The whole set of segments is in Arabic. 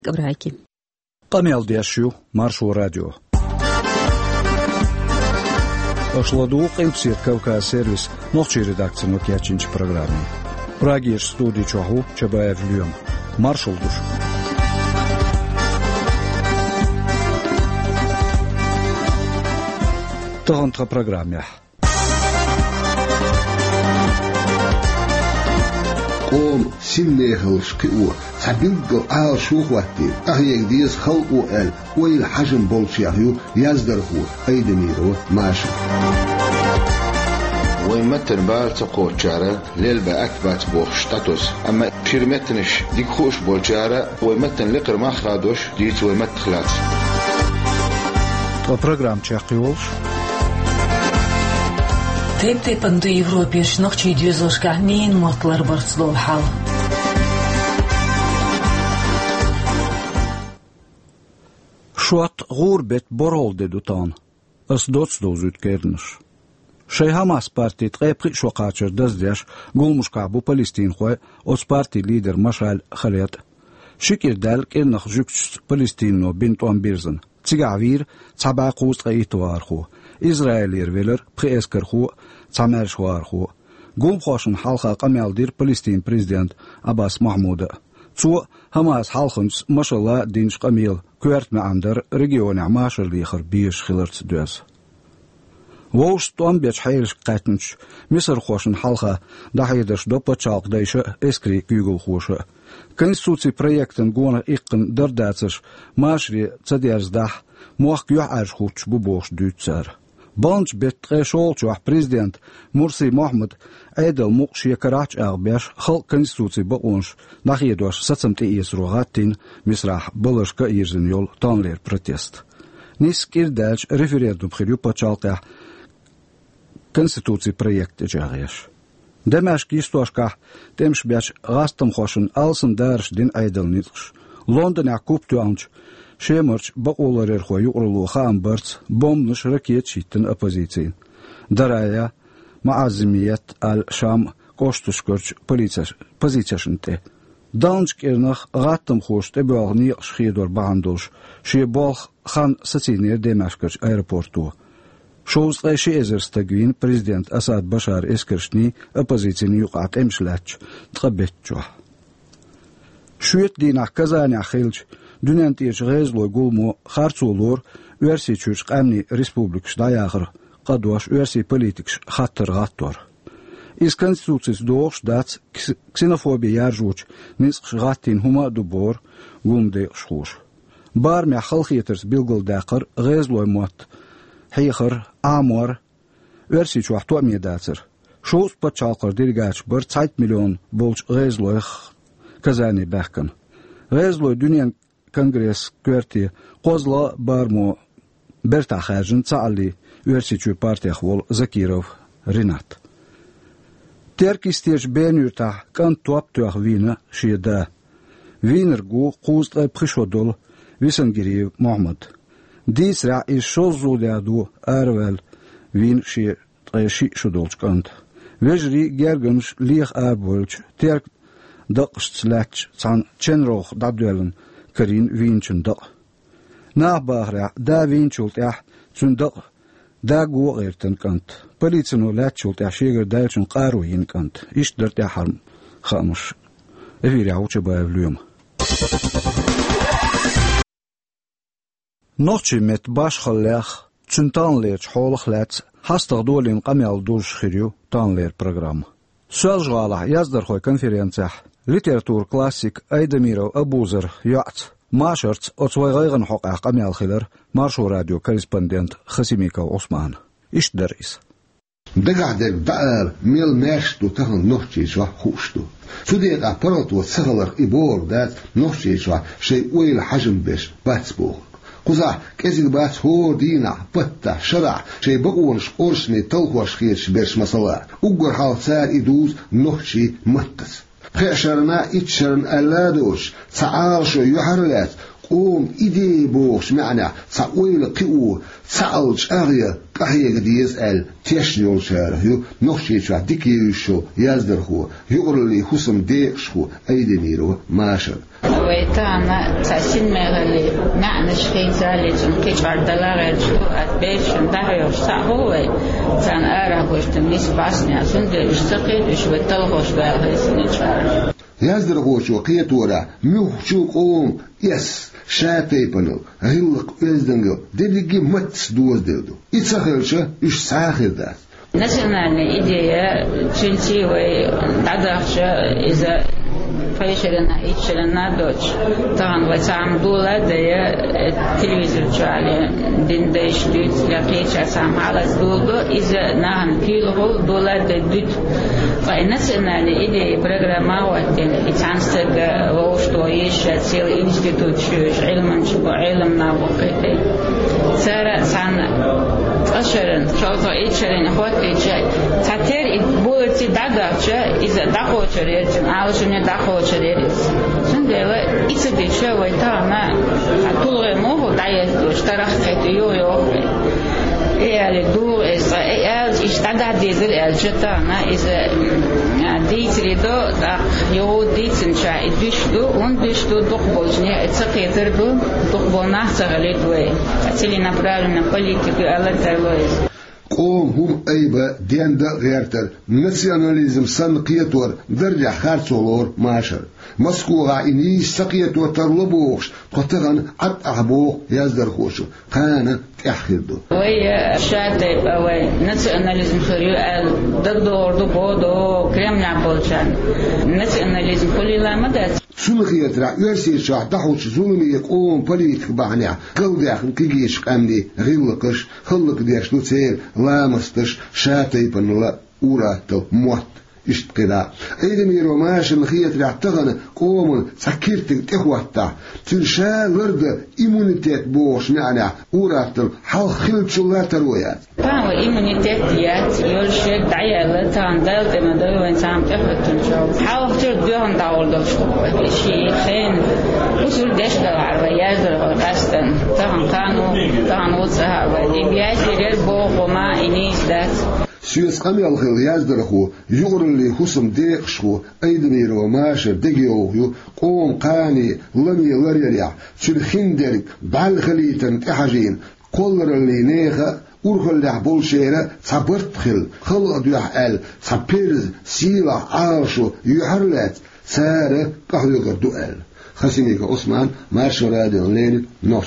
Габрайки. Камел Диашью, Маршу радио. Ашладу Кипсит Кавказ сервис, ночи редакции Нокиачинч программы. Прагиш студии Чаху, Чабаев Льем. Маршал душ. Тагантха программе. قوم سنه شكو عبيد آل شوخواتي أهيك ديس خلقو آل ويل حجم بولشيهيو يزدرخو أيدميرو ماشي ويمتن بارتقو تشارة ليلبا أكبات بوخ شتاتوس أما شيرمتنش ديك خوش بولشارة ويمتن لقر ما خادوش ديت ويمت خلات программ Чахиолш. Тепте панду Европе шнохчи дюзошка нин мотлар барцло хал. Шуат гурбет борол дедутан. As dotsdoz utkernish. Шей Хамас партии трэпри шокачер даздяш гулмушка бу Палестин хой от партии лидер Машаль Халет. Шикир дал кернах жукс Палестино бинтуан бирзен. Цигавир цабакуст гайтуарху. Израилер велер преэскерху цамершварху. Гулмхошен халха камялдир Палестин президент Аббас Махмуда. Цу Хамас халхунс машалла динш камил кверт маандер регионе машалихер биш хилерц дөс. Воуш томбеч хайрш кайтнч мисер хошен халха дахайдаш допачалк дайша эскри кюгл хоша. Конституции проектен гона иккен дердацеш машри цадерздах мох юарш хуч бубош дютцер. Банч бетрешол чуах президент Мурси Мохаммед Эдел мукшия карач арбеш хал конституции баонш дахайдаш сацамте изругаттин мисрах балашка ирзен йол танлер протест. Нис кирдалч референдум хирю пачалка Конституции проекте жареш. Демашки истошка демш бяч растам хошен алсен дарш дин айдалнитш. Лондон акуптуанч шемерч баоларер хою урлуха амберц бомнш ракет шиттен оппозициин. Дарая маазмият ал-Шам коштушкорч позицияшнте. Данчкернах растам хош тебални шхидор бандош. Шебалх хан сацинер демашкерч аэропорту. Шоуз райши эзерстагвин президент Асад Башар эскершни оппозициин юqat эмшлач тхабетчо. Шует динах Казани хилч дунантиш резлой гулмо харцулор версичуш камни республикш даягыр кадваш верси политикш хаттыргаттор. Из конституцис дош дац ксенофобия яржуч нисх гаттин хума дубор гумде шхуш. Бармя халхитерс билгылдакыр резлой мот Хейхер, Амор, версичу автомия дацер. Шоус пачалкар диргач бір 1 миллион болч резлоих Казани бәхкін. Резлой дүниен конгресс көрти қозла бармо бертахажын цаали версичу партиях вол Закиров Ринат. Теркистеж бенюрта кан туаптуах вина шиеда. Винергу қуздай пришодол Висангириев Мохаммед. Дис ра из шозуляду арвел вин ши шудолчкант. Вежри гергенш лих арболч терк дакштлач цан ченрох дабдуелен карин винчен дак. Набахра да винчулт ях цундак да гугертен кант. Полицину лачулт ях шегер дальчен каруин кант. Ишдерт яхарм хамуш. Эвиря учебаев люем. نوچی مت باش خلاق چنتان لیر حول خلات هستق دولین قمیال دوش خیریو تان لیر پروگرام. سوال جواله یازدر خوی کنفرانسیه لیتراتور کلاسیک ایدمیرو ابوزر یعت ماشرت اتوای غیغن حقیق قمیال خیلر مارشو رادیو کریسپندنت خسیمیکا عثمان. ایش دریس. دقعدك بقر ميل ماشتو تهن نوچی جوا خوشتو. فديك اپراتو سهلر ایبور داد نوچی جوا شی ویل حجم بش باتسبوغ. قزح كذي بات هو دينا بطة شرع شي بقولش قرشني تلقوش خيرش برش مصلا أقر حالتار إدوز نوحشي متس خيشرنا إتشرن ألادوش تعالشو يحرلات قوم إيدي بوش معنا سأويل قيو سألش أغيا كهي قديس ال تيشنيول شاره نخشي شو ديكي شو يازدرخو يقول لي حسم ديشخو أيدي ميرو ماشر ويتانا تسين مغلي معنى شخي زاليجن كيشار دلارة شو أتبيشن دهيوش تاهوي تان أرى وشتم نيس باسني أسند اشتقيد وشوتلغوش بأغي سنجار يازدرخو شو قيتورا ميوشو قوم يس شاتي بنو هيلق يزدنجو دبيجي متس دوز دردو يتسخلشا إش ساخر داس نسينا إيديا تشلتي ودادخشا إذا فيشلنا إيشلنا دوتش طبعا وسام دولا ديا التلفزيون شالي دين ديش ديت لقيتش سام على دولدو إذا نحن كيلو دولا ديت فنسينا إيديا برنامج وقتين إتعنسق ووشتو إيش تسيل إنستيتوت شو علمنا وقتين سارة سان أشرن شوطة إيشرن خود إيشاي تاتير بولتي داداشة إذا داخوشريت عاوشني داخوشريت سندلا إتبيشة ويتانا طول موه دايس اشترخت يو يعني دو اشتغل ديزل الجتانا إذا ديتري دو يو ديتن شا إدشدو وندشدو دخبوجني اتسقيتر دو دخبونا سغليت وي أتلينا برالنا политику ألترويز قوم هم أيبا دين دا غيرتر ناسيوناليزم سنقيتور درجة خارصولور ماشر مسكوغا إني سقيتور ترلبوخش قطغن عد أحبوخ يازدر خوشو قانا تأخيردو وي شاتي باوي ناسيوناليزم خريو دردور دو بودو كريمنا بولشان ناسيوناليزم كل لا مدات سنخيت رع يرسي شاح دحوش ظلمي يقوم بليتك بعنيا قل داخل كيجيش قامدي غيلقش خلق ديش نتسير لامستش شاتي بنلا أوراتو موت اشتقدا ايدي ميرو ماش نخيت رع تغن قوم سكرتك تخوتا تلشا لرد إيمونيتيت بوش معنا أوراتو حال خلت شلا ترويات فهو إيمونيتيت ديات يولشك دعيالة تان دالت ما دلو إنسان تخوتن شو حال خطر ديون داول دلشو شيخين وصول ديش دلار ويازر وغاستن تان وصها وديبياتي رير بوخ وما إنيس دات سيس قمي الخيل يازدرخو يغر اللي خصم ديقشخو ايدمير وماشر دقيوهيو قوم قاني لمي لريريع تلخين ديرك بالخليتن تحاجين قولر اللي نيخا ورخل لح بولشيرة صبرت خل خلق دوح ال صبيرز سيلا عارشو يحرلات سارة قهوة دوال خسينيك عثمان مارشو راديو ليل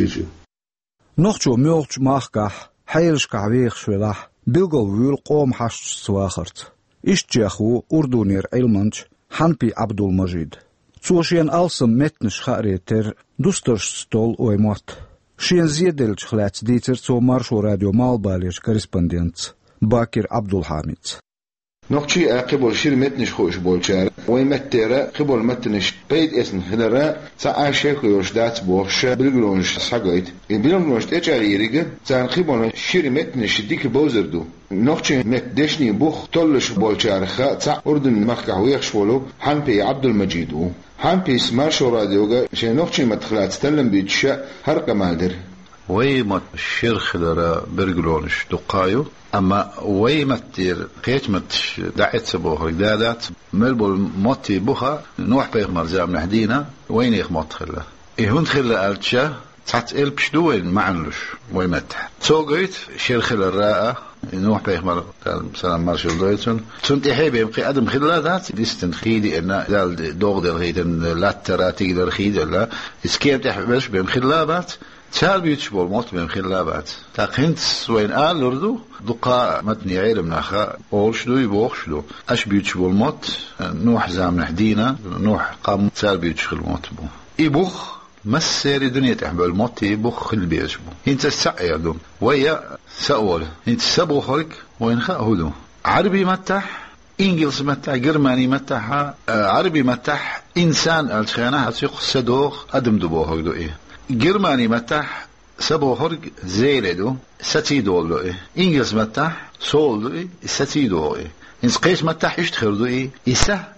نوخشو ميوخش ماخكح حيلش كعويخ شويلح بيلغو ويل قوم حشت سواخرت إشتيخو أردونير علمانش حنبي عبد المجيد توشين ألسم متنش خاريتر دوسترش ستول ويموت شين زيدلش خلات ديتر تو مارشو راديو مالباليش كورسبوندنت باكر عبد الحامد نقشي قبل شير متنش خوش بولشار ويمترا قبل متنش بيد اسم هنرا ساعشك يوشدات بوخش بالغلونش ساقيت بالغلونش تجاريريغ سان قبل شير متنش ديك بوزردو نقشي متدشني بوخ طلش بولشار خا تا اردن مخكه ويخشولو حنبي عبد المجيد حنبي سمارشو راديوغا شي نقشي مدخلات تلم بيتش هرقه مالدر ويمت الشرخ لرا برغلونش دقايو أما ويمتير قيتمت دعيت سبوه دادات ملبول موتي بوها نوح بيغمر زام نحدينا وين يخمط خلا إهون خلا ألتشا تحت إلبش دوين معنلش ويمتح توقيت شرخ للراءة نوح بيغمر سلام مارشال دويتون سنت إحيبي يمقي أدم خلا ذات ديستن خيدي إنا دال دوغ دل خيدن لاترا تيقدر خيد ولا إسكيم تحبش بيم خلابات تال بيتشبول موت بين خلابات تاقنت وين آل لردو دقا متني علم ناخا أولشدو يبوخشدو أش بيتشبول موت نوح زام نحدينا نوح قام تال بيتشخل موت بو يبوخ مسيري دنيا تحبل الموت يبوخ خل بيتشبو انت سعيدو ويا سأول انت سبوخرك وين خاهدو عربي متح إنجلس متح جرماني متح عربي متح إنسان الخيانة هتسيق سدوخ أدم دبوخك دو إيه جرماني متح سبو هرج زيلدو ستيدول له إنجلس متح سول له ستيدو إنس قيس متح يشتخر له إسه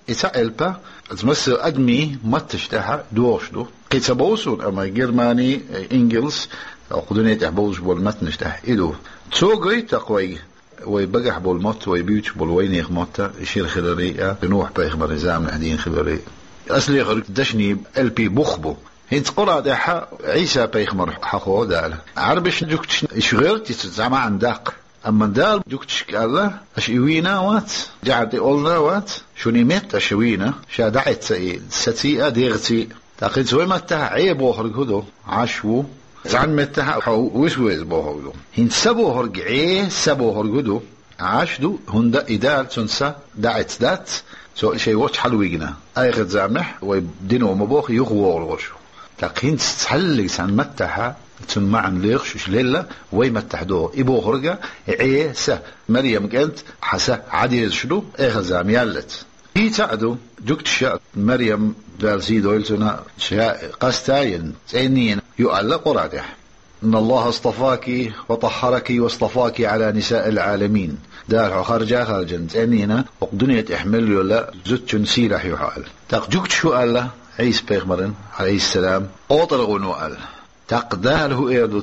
إسألبا تمس أدمي ما تشتها دوشدو قيتبوسون أما جرماني إنجلس أقدني تحبوش بالمت نشتها إدو تسوقي تقوي ويبقح بالمت ويبيوش بالوين يخمت يشير خلري نوح بيخبر نظام الدين خلري أصلي خرج دشني LP بخبو هنت قرأ ده عيسى بيخمر حقو دال عربش جوكتش إشغلت تزعم عن داق أما دال جوكتش الله أشيوينا وات جعدي أولنا وات شوني مت أشيوينا شادعت ستيئة ديغتي تاقيد سوي متها عيب وخرج هدو عشو زعن متها ويسويز بوهودو هن سبو هرج عيه سبو هرجدو عاشدو هندا إدال تنسى دعت ذات سو شيء وش حلوينا أي غد زعمح ويدينو مبوخ يغوور وشو لكن تحلق سان متها تسمعن ليغش ليلة وي متحدو إبو هرجا عيه سه مريم كانت حسا عادي شنو أي غد زعم يالت هي تعدو جوكت شاء مريم دارسي دويلتنا شاء قستاين تأنين يؤلق قرادح إن الله اصطفاك وطهرك واصطفاك على نساء العالمين دار خرجا تأنينا وقدنية احمل ولا زوج سيرح يحال تاق جوكت شو الله عيسى بيغمرن عليه السلام أوطرغون وقال تاق داله إيردو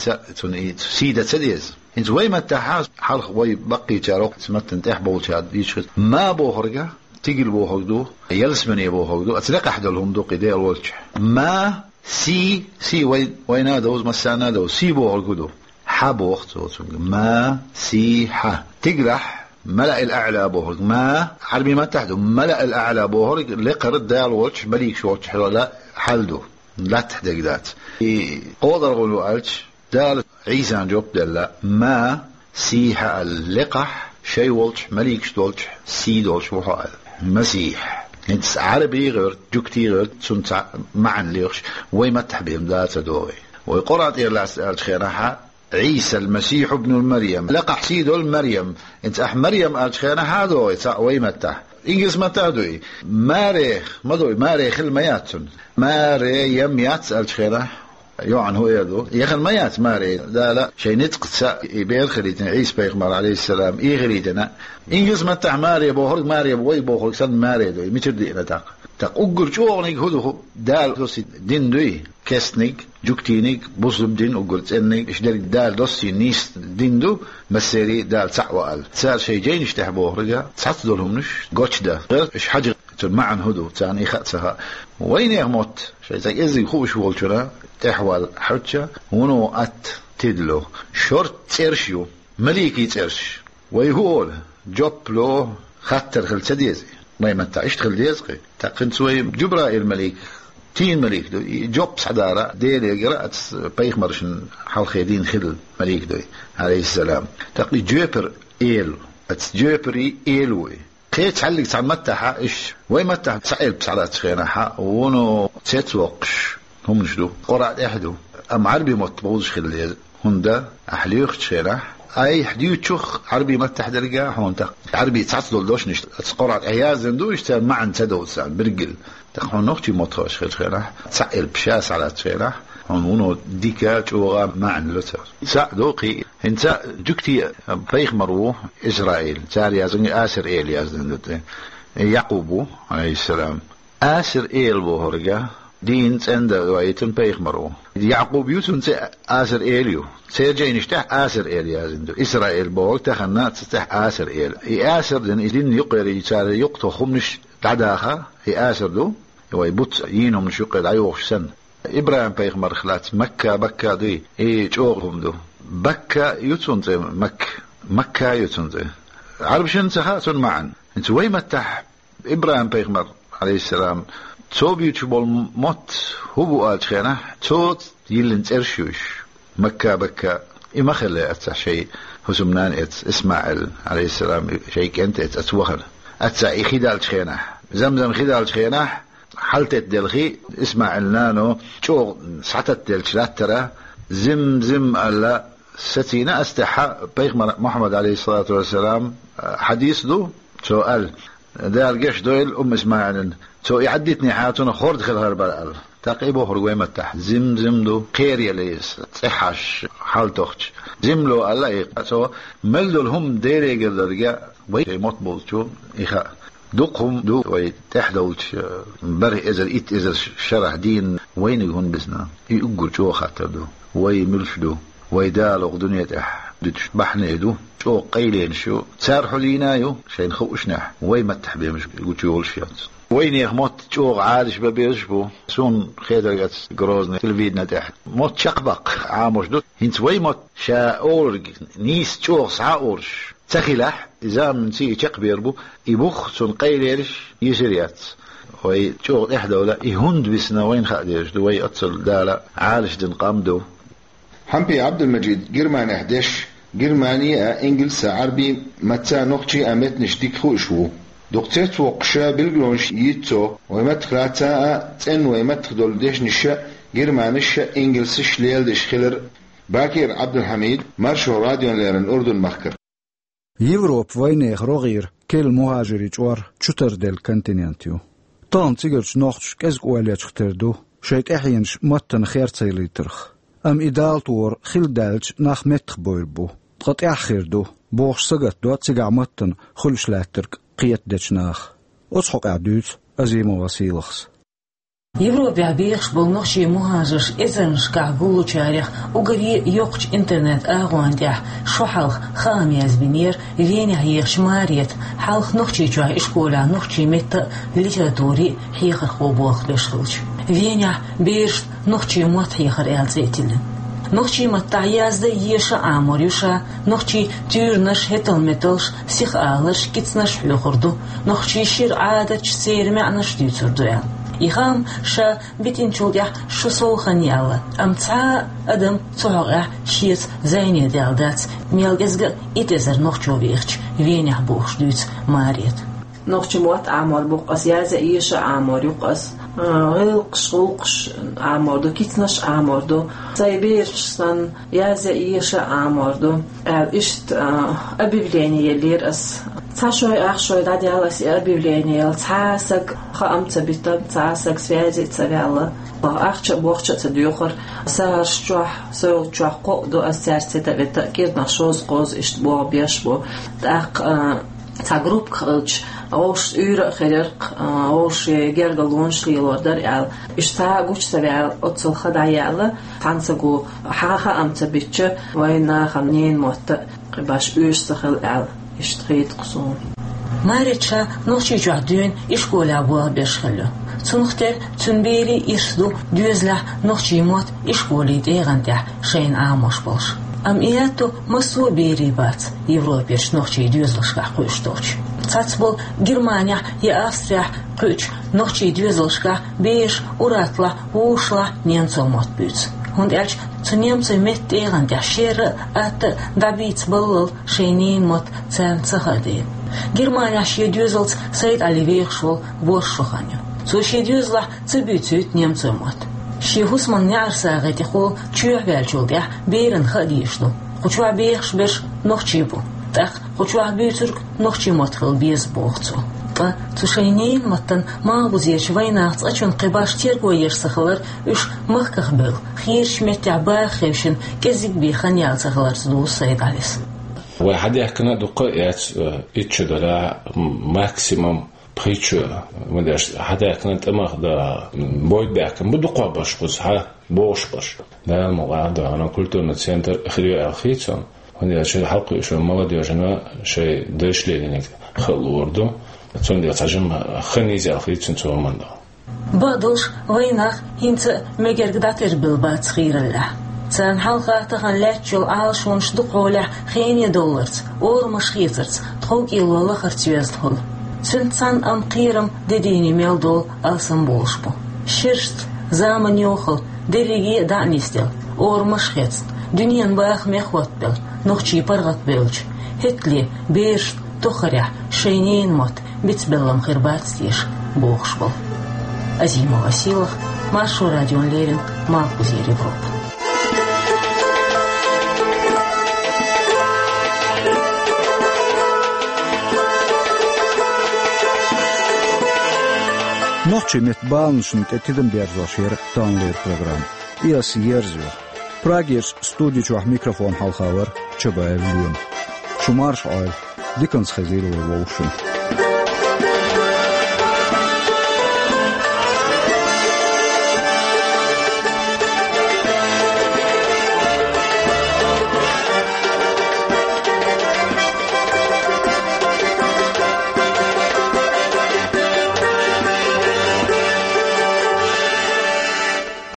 تن سيدة سديز انت وي ما تحاس حلق وي بقي جاروق سمتن تحبو تشاد يشخص ما بوهرجا تيجي بوهودو يلسمني بوهودو أتلقى أحد لهم دو قدير والش ما سي وين هذا مسانا دو سي بوهودو حبو وقت ما سي ح تجرح ملأ الأعلى بوهرج ما عربي ما تحدو ملأ الأعلى بوهرج لقرد دار والش مليك شو لا حلدو لا تحدق ذات قدر قولوا ألش دار عيسى جوب دلا ما سي ح اللقح شيء والش مليك شتولش سي دولش وحال مسيح انت عربي غير جوكتي غير سنت معن ليغش ويما تحبيهم ذات دوي ويقرأت إلى الخيرها عيسى المسيح ابن المريم لقح سيدول مريم انت مريم الخيرها دوي ويما تح إنجلس ما تادوي ماريخ ما دوي ماريخ المياتون ماري يميات الخيرها يوعن هو يدو يخل ميات ماري لا شيء نتق يبير خريتنا عيسى بيغمر عليه السلام إيه خريتنا إنجلس ما تح ماري بوهرج ماري بوي بوهرج سن ماري دوي متر دينا تاق أقول شو أغنيك هدو دال دوسي دين دوي كسنيك جوكتينيك بوصلب دين أقول تسنيك إيش دارك دال دوسي نيس دين دو مسيري دال تعوال سال شيء جاي نشتح بوهرجا تحط دولهم نش قوتش ده غير إيش حاجة معن هدو تاني خاتسها وين يموت شيء زي إزي خوش والشنا تحوال حرشة ونو تدلو شرط ترشيو مليكي ترش ويقول جوب له خطر خل سديزي ما يمتع اشتغل ديزقي تقن سوي جبرائيل الملك تين ملك دو جوب صدارة ديلي قرأت بيخ مرشن حال خيدين خل ملك دوي عليه السلام تقلي جوبر إيل جوبري إيلوي خيت تعلق تعمتها إيش ويمتع سائل بسعرات خينها ونو تتوقش هم شدو قرأت إحدو أم عربي متبوز خل هندا أحليوخ تشيرح أي حديو تشوخ عربي ما تحدرجا هون عربي تعصدل دوش نشت تقرأ عيازن دوش تان معن تدو تسان برجل تقول نختي مطرش خيرح سائل بشاس على تشيرح هونو ديكا تشوغا معن لتر سعدوقي انت جكتي بيخ مروح إسرائيل تاري يازن آسر إيل يازن يعقوب عليه السلام آسر إيل بوهرجا دين عند رواية بيخ مرو يعقوب يوسف آسر إيليو سيرجع نشتح آسر إيليا زندو إسرائيل بوق تخنا تستح آسر إيل آسر دين يقر يسار يقطع خمش تعداها آسر دو ويبط ينهم شقد عيوش سن إبراهيم بيخ مرخلات مكة بكة دي جوغهم دو بكة يوتونت مكة يوتونت عرب شنسخاتون معا انت وين متح إبراهيم بيخ مر عليه السلام تو بيوتشبول موت هو قال خينا توت يلنت إرشوش مكة بكة إما خلي أتسع شيء هزمنان إسماعيل عليه السلام شيء كنت أتوخر أتسع خدال خينا زمزم خدال خينا حلتت دلخي إسماعيل نانو شو سعتت دلشلات ترى زم ألا ستينا استحى بيغمر محمد عليه الصلاة والسلام حديث دو سؤال دار جيش دويل إسماعيل سو يعدتني حياتنا خورد خل هربال تقيبه هرقوي متح زم دو خير يليس صحاش حال تخش زملو الله سو ملدو لهم ديري قدر جاء بي مطبول شو إخاء دقهم دو ويتحدوش بره إذا شرح دين وين يهون بسنا يقول شو خاطر دو ويملش دو ويدالغ دنيا دتش بحنا دو شو قيلين شو سارحوا لينا يو شين خوشنح وي ما تحبي مش يقول شو الشيات وين يخمت شو عادش ببيش بو سون خيدر جروزنا تلفيدنا تحت موت شقبق عامش دو هنت وي موت شا أورج نيس شو صعورش تخيلح إذا من سي شقبير بو يبخ سون قيليرش يسريات وي شو إحدى ولا يهند بسنا وين خاديش دو وي أتصل دالا عالش دن قامدو حمبي عبد المجيد جرماني 11 جرمانية إنجلس عربي متى نقطي أمت نشتيك خوشو دكتور وقشة بالجلونش يتو ويمت خلاتا تن ويمت دول ديش نشا جرمانش إنجلسش ليل ديش خلر باكر عبد الحميد مرشو راديو ليرن أردن مخكر يوروب وينيخ روغير كل مهاجري جوار چوتر دل كونتيننتيو طان تيجرش نوختش كزق والياتش ختردو شيك احينش متن خير تسيلي ترخ ام إدال طور خل دالج ناخ متخ بويربو تغط اخير دو بوغش سقط دو تسيقع متن خلش لاترك قيت ديش ناخ اصحق عدوت ازيمو وسيلخس Европе обеих болнохши мухажиш эзернш кагулу чарях угари йокч интернет агуандях шохалх хамияз бинер веня ехш мариет халх нохчи чуа школа нохчи мет литератури хихар хобох дешхылч веня беш нохчи мот хихар элзетилен нохчи матаязда еша аморюша нохчи тюрнаш хетл металш сих алаш китснаш хлохорду нохчи шир адач сейрмянаш дюцурдуя إخام شا بيتين شوديا شو صوخنيالا أمتع أدم صعقة شيت زيني دالدات ميلجزج إتزر نخشو بيخش وينيح بوخش دوت ماريت نخشي موت عمر بوقس يازا إيش عمر يقص غلقش غلقش عمر دو كيتنش عمر دو سايبيرشتن يازا إيش عمر دو إشت أبي بليني يلير أس تاشوي أخشوي دادي على سيربي بلينيال تاسك خامت بيتم تاسك سويزي تسجالا أخش بوخش تديوخر سارش جوح سول جوح قو أسير سيدا بالتأكيد نشوز قوز إشتبوه بيشبو تأق تجرب خلج أوش يور خيرق أوش جرجلونش ليلودر يال إشتاق وش سبيل أتصل خداياله تنسقو حاجة أمت بيتش وين خمنين موت باش يوش سخل يال إشتريت قصون ماريتشا نوشي جادين إشكولا بوا بيشخلو تنختر تنبيري إرسدو دوزلا نوشي موت إشكولي ديغندح شين عاموش بولش أم إياتو مسو بيري بات يوروبيش نوشي دوزلشكا قوشتوش تاتبول جرمانيا يا أستريا قوش نوشي دوزلشكا بيش وراتلا ووشلا نينцо موت بيوت هند ألش تنيمцо مت ديغندح شير أت دابيت بلل شينين موت تام تخدين Германия шедюзлц сайт аливейхшвол боршоханю. Со шедюзла цибютют немцемот. Шихусман нярсагетихо чуявялчулдя бейрен хадишну. Хочуа бейхшбеш нохчибу. Так хочуа бютурк нохчимотхыл без бохцу. Та цушайнейн маттан маабузеш вайнахц ачун қибаш терго ерсахылар үш махках был. Хиршмет тябаа хевшин кезик бейхан ялсахылар сду сайт алис. واحد يحكينا دقائق إتشدلا ماكسيمم بريتشو مدرش حدا يحكينا تماخ دا بويد بيحكم بدقوا باش قص ها بوش باش دا مقعد أنا قلت إن سنتر خليه أخيتهم هني شيء حلقة شو ما بدي أجمع شيء دش لينك خلوردو تون دي تجمع خنيزي أخيتهم سو مندا بدوش وينك هنت مجرد بالبات خير الله تان حلقة تغلتشل عالشون شدقولة $5 أور مشخيصرت تخوك إلولا خرتيوزدهول تنتان أم قيرم ديني ميلدول ألسن بولشبو شرشت زامن يوخل ديريجي دانيستيل أور مشخيص دنيان باخ ميخوات بل نوخشي برغت بيلج هتلي بيرشت تخريح شينين موت بيتبلم خربات ستيش بوخشبل أزيمو وسيلخ مارشو راديون ليرن مالكو زير Европа. Nochtje met baanschen et tidem berzashir tanleer program. Ias yerzio. Pragiers studietjach microfoon halgauer, tjebael luem. Shumarsh oil, dikans gezero woschen.